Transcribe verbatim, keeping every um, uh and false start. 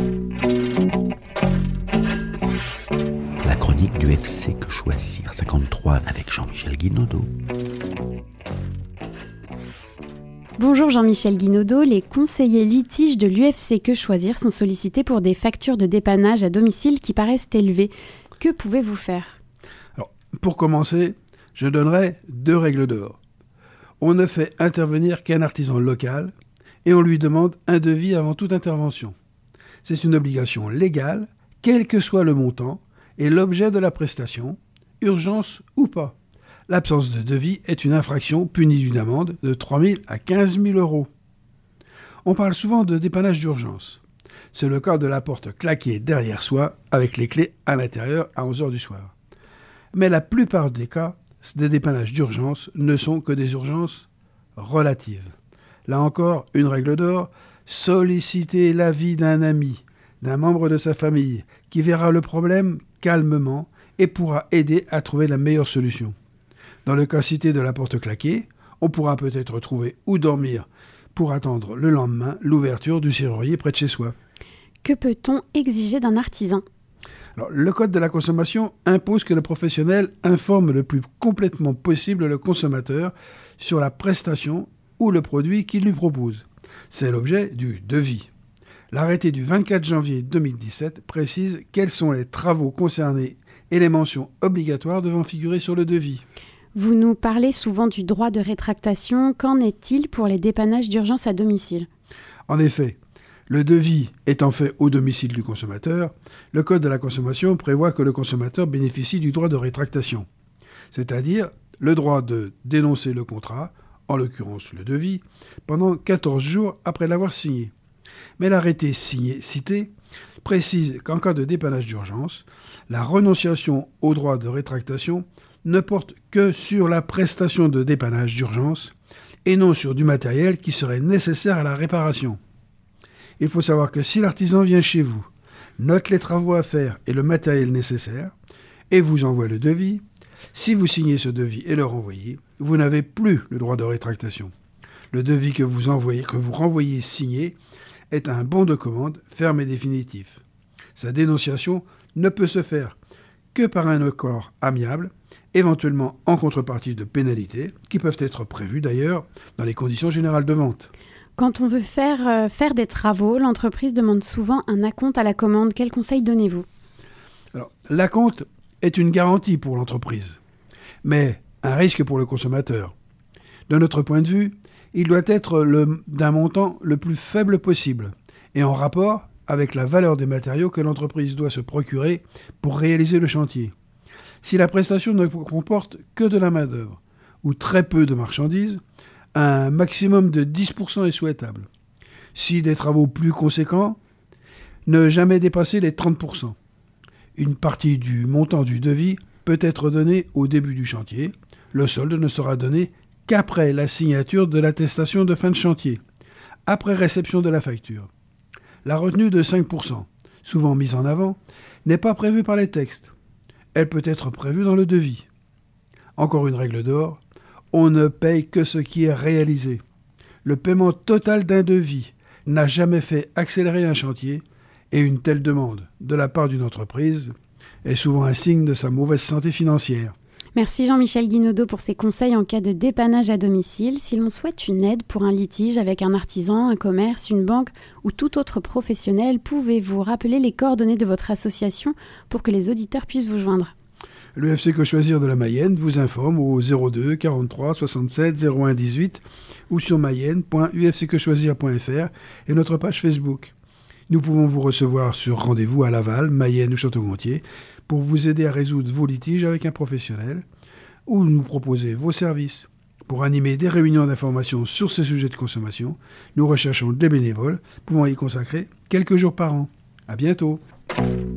La chronique du F C Que Choisir cinquante-trois avec Jean-Michel Guinaudot. Bonjour Jean-Michel Guinaudot, les conseillers litiges de l'U F C Que Choisir sont sollicités pour des factures de dépannage à domicile qui paraissent élevées. Que pouvez-vous faire ? Alors, pour commencer, je donnerai deux règles d'or. On ne fait intervenir qu'un artisan local et on lui demande un devis avant toute intervention. C'est une obligation légale, quel que soit le montant et l'objet de la prestation, urgence ou pas. L'absence de devis est une infraction punie d'une amende de trois mille à quinze mille euros. On parle souvent de dépannage d'urgence. C'est le cas de la porte claquée derrière soi avec les clés à l'intérieur à onze heures du soir. Mais la plupart des cas des dépannages d'urgence ne sont que des urgences relatives. Là encore, une règle d'or, solliciter l'avis d'un ami, d'un membre de sa famille, qui verra le problème calmement et pourra aider à trouver la meilleure solution. Dans le cas cité de la porte claquée, on pourra peut-être trouver où dormir pour attendre le lendemain l'ouverture du serrurier près de chez soi. Que peut-on exiger d'un artisan ? Alors, le Code de la consommation impose que le professionnel informe le plus complètement possible le consommateur sur la prestation ou le produit qu'il lui propose. C'est l'objet du devis. L'arrêté du vingt-quatre janvier deux mille dix-sept précise quels sont les travaux concernés et les mentions obligatoires devant figurer sur le devis. Vous nous parlez souvent du droit de rétractation. Qu'en est-il pour les dépannages d'urgence à domicile ? En effet, le devis étant fait au domicile du consommateur, le Code de la consommation prévoit que le consommateur bénéficie du droit de rétractation, c'est-à-dire le droit de dénoncer le contrat, en l'occurrence le devis, pendant quatorze jours après l'avoir signé. Mais l'arrêté signé cité précise qu'en cas de dépannage d'urgence, la renonciation au droit de rétractation ne porte que sur la prestation de dépannage d'urgence et non sur du matériel qui serait nécessaire à la réparation. Il faut savoir que si l'artisan vient chez vous, note les travaux à faire et le matériel nécessaire, et vous envoie le devis, si vous signez ce devis et le renvoyez, vous n'avez plus le droit de rétractation. Le devis que vous envoyez, que vous renvoyez signé est un bon de commande ferme et définitif. Sa dénonciation ne peut se faire que par un accord amiable, éventuellement en contrepartie de pénalités, qui peuvent être prévues d'ailleurs dans les conditions générales de vente. Quand on veut faire, euh, faire des travaux, l'entreprise demande souvent un acompte à la commande. Quel conseil donnez-vous ? Alors, l'acompte est une garantie pour l'entreprise, mais un risque pour le consommateur. De notre point de vue, il doit être le, d'un montant le plus faible possible et en rapport avec la valeur des matériaux que l'entreprise doit se procurer pour réaliser le chantier. Si la prestation ne comporte que de la main-d'œuvre ou très peu de marchandises, un maximum de dix pour cent est souhaitable. Si des travaux plus conséquents, ne jamais dépasser les trente pour cent. Une partie du montant du devis peut être donnée au début du chantier. Le solde ne sera donné qu'après la signature de l'attestation de fin de chantier, après réception de la facture. La retenue de cinq pour cent, souvent mise en avant, n'est pas prévue par les textes. Elle peut être prévue dans le devis. Encore une règle d'or, on ne paye que ce qui est réalisé. Le paiement total d'un devis n'a jamais fait accélérer un chantier et une telle demande de la part d'une entreprise est souvent un signe de sa mauvaise santé financière. Merci Jean-Michel Guinaudot pour ses conseils en cas de dépannage à domicile. Si l'on souhaite une aide pour un litige avec un artisan, un commerce, une banque ou tout autre professionnel, pouvez-vous rappeler les coordonnées de votre association pour que les auditeurs puissent vous joindre ? Le F C Que Choisir de la Mayenne vous informe au zéro deux quarante-trois soixante-sept zéro un dix-huit ou sur mayenne point u f c que choisir point f r et notre page Facebook. Nous pouvons vous recevoir sur rendez-vous à Laval, Mayenne ou Château-Gontier pour vous aider à résoudre vos litiges avec un professionnel ou nous proposer vos services. Pour animer des réunions d'information sur ces sujets de consommation, nous recherchons des bénévoles pouvant y consacrer quelques jours par an. À bientôt.